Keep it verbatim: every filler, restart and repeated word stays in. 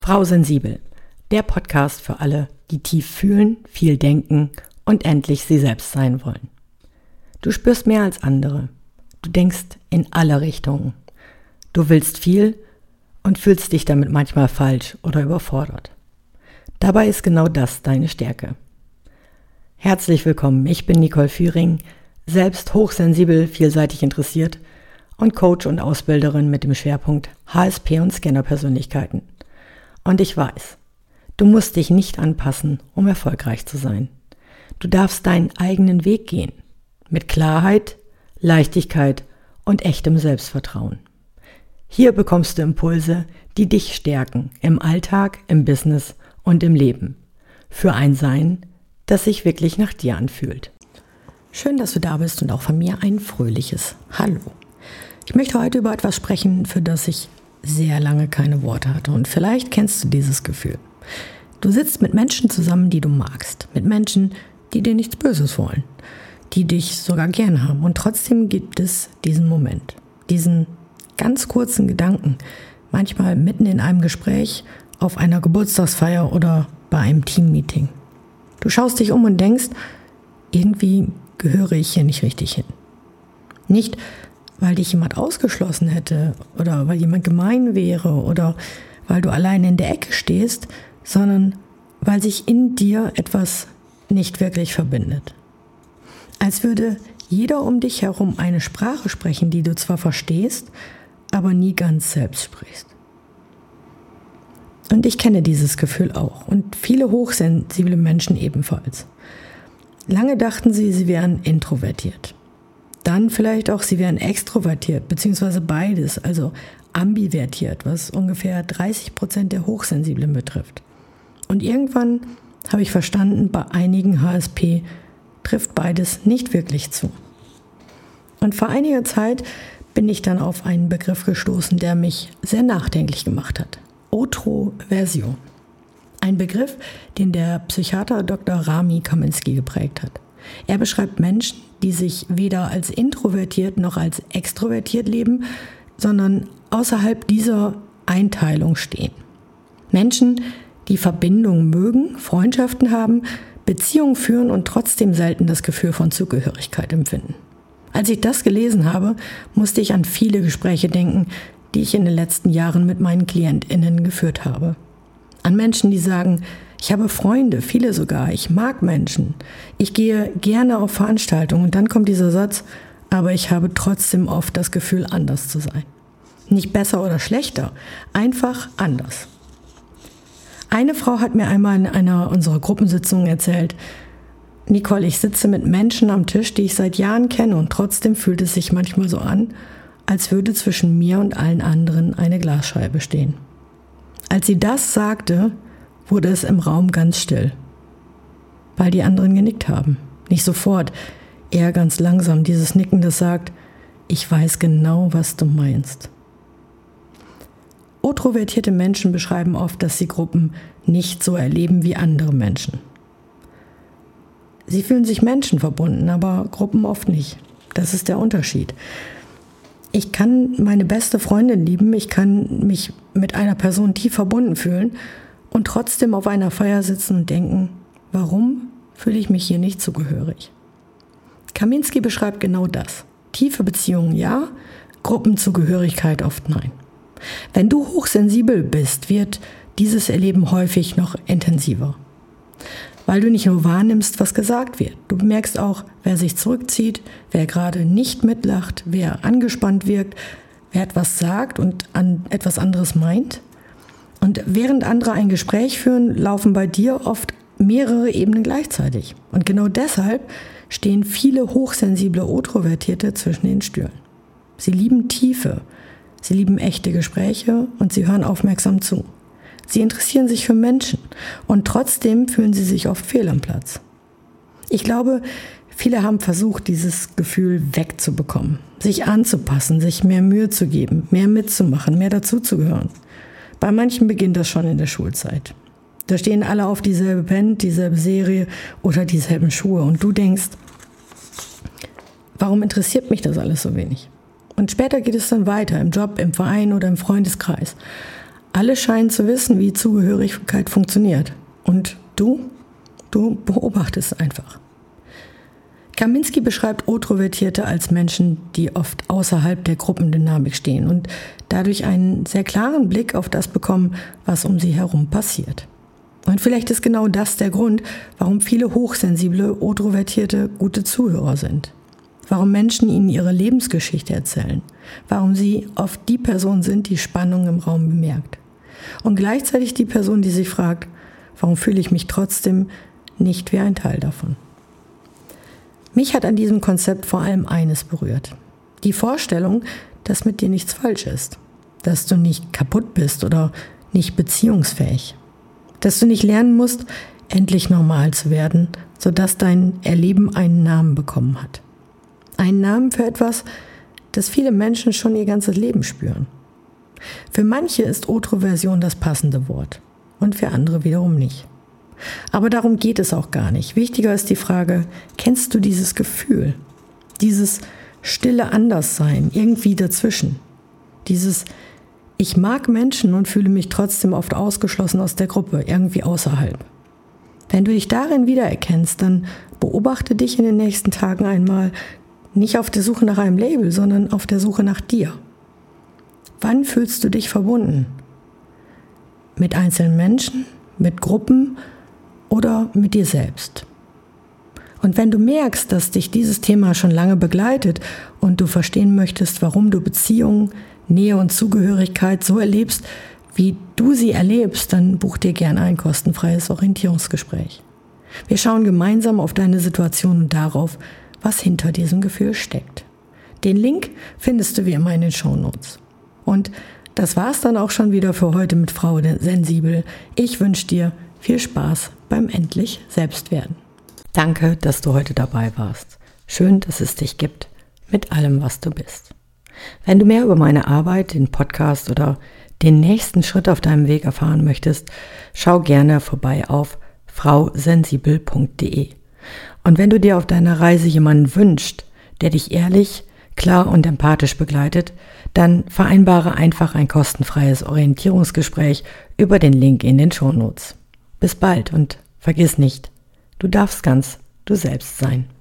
Frau Sensibel, der Podcast für alle, die tief fühlen, viel denken und endlich sie selbst sein wollen. Du spürst mehr als andere. Du denkst in alle Richtungen. Du willst viel und fühlst dich damit manchmal falsch oder überfordert. Dabei ist genau das deine Stärke. Herzlich willkommen, ich bin Nicole Führing, selbst hochsensibel, vielseitig interessiert und Coach und Ausbilderin mit dem Schwerpunkt H S P und Scanner-Persönlichkeiten. Und ich weiß, du musst dich nicht anpassen, um erfolgreich zu sein. Du darfst deinen eigenen Weg gehen, mit Klarheit, Leichtigkeit und echtem Selbstvertrauen. Hier bekommst du Impulse, die dich stärken, im Alltag, im Business und im Leben. Für ein Sein, das sich wirklich nach dir anfühlt. Schön, dass du da bist und auch von mir ein fröhliches Hallo. Ich möchte heute über etwas sprechen, für das ich sehr lange keine Worte hatte. Und vielleicht kennst du dieses Gefühl. Du sitzt mit Menschen zusammen, die du magst. Mit Menschen, die dir nichts Böses wollen. Die dich sogar gern haben. Und trotzdem gibt es diesen Moment. Diesen ganz kurzen Gedanken. Manchmal mitten in einem Gespräch, auf einer Geburtstagsfeier oder bei einem Teammeeting. Du schaust dich um und denkst, irgendwie gehöre ich hier nicht richtig hin. Nicht, weil dich jemand ausgeschlossen hätte oder weil jemand gemein wäre oder weil du allein in der Ecke stehst, sondern weil sich in dir etwas nicht wirklich verbindet. Als würde jeder um dich herum eine Sprache sprechen, die du zwar verstehst, aber nie ganz selbst sprichst. Und ich kenne dieses Gefühl auch und viele hochsensible Menschen ebenfalls. Lange dachten sie, sie wären introvertiert. Dann vielleicht auch, sie wären extrovertiert, beziehungsweise beides, also ambivertiert, was ungefähr dreißig Prozent der Hochsensiblen betrifft. Und irgendwann habe ich verstanden, bei einigen H S P trifft beides nicht wirklich zu. Und vor einiger Zeit bin ich dann auf einen Begriff gestoßen, der mich sehr nachdenklich gemacht hat. Otroversion. Ein Begriff, den der Psychiater Doktor Rami Kaminski geprägt hat. Er beschreibt Menschen, die sich weder als introvertiert noch als extrovertiert leben, sondern außerhalb dieser Einteilung stehen. Menschen, die Verbindungen mögen, Freundschaften haben, Beziehungen führen und trotzdem selten das Gefühl von Zugehörigkeit empfinden. Als ich das gelesen habe, musste ich an viele Gespräche denken, die ich in den letzten Jahren mit meinen KlientInnen geführt habe. An Menschen, die sagen, ich habe Freunde, viele sogar, ich mag Menschen, ich gehe gerne auf Veranstaltungen und dann kommt dieser Satz, aber ich habe trotzdem oft das Gefühl, anders zu sein. Nicht besser oder schlechter, einfach anders. Eine Frau hat mir einmal in einer unserer Gruppensitzungen erzählt, Nicole, ich sitze mit Menschen am Tisch, die ich seit Jahren kenne und trotzdem fühlt es sich manchmal so an, als würde zwischen mir und allen anderen eine Glasscheibe stehen. Als sie das sagte, wurde es im Raum ganz still, weil die anderen genickt haben. Nicht sofort, eher ganz langsam, dieses Nicken, das sagt, ich weiß genau, was du meinst. Introvertierte Menschen beschreiben oft, dass sie Gruppen nicht so erleben wie andere Menschen. Sie fühlen sich Menschen verbunden, aber Gruppen oft nicht. Das ist der Unterschied. Ich kann meine beste Freundin lieben, ich kann mich mit einer Person tief verbunden fühlen und trotzdem auf einer Feier sitzen und denken, warum fühle ich mich hier nicht zugehörig? Kaminski beschreibt genau das. Tiefe Beziehungen ja, Gruppenzugehörigkeit oft nein. Wenn du hochsensibel bist, wird dieses Erleben häufig noch intensiver. Weil du nicht nur wahrnimmst, was gesagt wird. Du merkst auch, wer sich zurückzieht, wer gerade nicht mitlacht, wer angespannt wirkt, wer etwas sagt und an etwas anderes meint. Und während andere ein Gespräch führen, laufen bei dir oft mehrere Ebenen gleichzeitig. Und genau deshalb stehen viele hochsensible Introvertierte zwischen den Stühlen. Sie lieben Tiefe, sie lieben echte Gespräche und sie hören aufmerksam zu. Sie interessieren sich für Menschen und trotzdem fühlen sie sich oft fehl am Platz. Ich glaube, viele haben versucht, dieses Gefühl wegzubekommen, sich anzupassen, sich mehr Mühe zu geben, mehr mitzumachen, mehr dazuzugehören. Bei manchen beginnt das schon in der Schulzeit. Da stehen alle auf dieselbe Band, dieselbe Serie oder dieselben Schuhe und du denkst, warum interessiert mich das alles so wenig? Und später geht es dann weiter, im Job, im Verein oder im Freundeskreis. Alle scheinen zu wissen, wie Zugehörigkeit funktioniert. Und du? Du beobachtest einfach. Kaminski beschreibt Introvertierte als Menschen, die oft außerhalb der Gruppendynamik stehen und dadurch einen sehr klaren Blick auf das bekommen, was um sie herum passiert. Und vielleicht ist genau das der Grund, warum viele hochsensible Introvertierte gute Zuhörer sind. Warum Menschen ihnen ihre Lebensgeschichte erzählen. Warum sie oft die Person sind, die Spannung im Raum bemerkt. Und gleichzeitig die Person, die sich fragt, warum fühle ich mich trotzdem nicht wie ein Teil davon. Mich hat an diesem Konzept vor allem eines berührt. Die Vorstellung, dass mit dir nichts falsch ist. Dass du nicht kaputt bist oder nicht beziehungsfähig. Dass du nicht lernen musst, endlich normal zu werden, sodass dein Erleben einen Namen bekommen hat. Einen Namen für etwas, das viele Menschen schon ihr ganzes Leben spüren. Für manche ist Introversion das passende Wort und für andere wiederum nicht. Aber darum geht es auch gar nicht. Wichtiger ist die Frage, kennst du dieses Gefühl? Dieses stille Anderssein, irgendwie dazwischen. Dieses, ich mag Menschen und fühle mich trotzdem oft ausgeschlossen aus der Gruppe, irgendwie außerhalb. Wenn du dich darin wiedererkennst, dann beobachte dich in den nächsten Tagen einmal nicht auf der Suche nach einem Label, sondern auf der Suche nach dir. Wann fühlst du dich verbunden? Mit einzelnen Menschen, mit Gruppen oder mit dir selbst? Und wenn du merkst, dass dich dieses Thema schon lange begleitet und du verstehen möchtest, warum du Beziehungen, Nähe und Zugehörigkeit so erlebst, wie du sie erlebst, dann buch dir gerne ein kostenfreies Orientierungsgespräch. Wir schauen gemeinsam auf deine Situation und darauf, was hinter diesem Gefühl steckt. Den Link findest du wie immer in den Shownotes. Und das war's dann auch schon wieder für heute mit Frau Sensibel. Ich wünsche dir viel Spaß beim endlich Selbstwerden. Danke, dass du heute dabei warst. Schön, dass es dich gibt, mit allem, was du bist. Wenn du mehr über meine Arbeit, den Podcast oder den nächsten Schritt auf deinem Weg erfahren möchtest, schau gerne vorbei auf frau sensibel punkt de. Und wenn du dir auf deiner Reise jemanden wünschst, der dich ehrlich, klar und empathisch begleitet, dann vereinbare einfach ein kostenfreies Orientierungsgespräch über den Link in den Shownotes. Bis bald und vergiss nicht, du darfst ganz du selbst sein.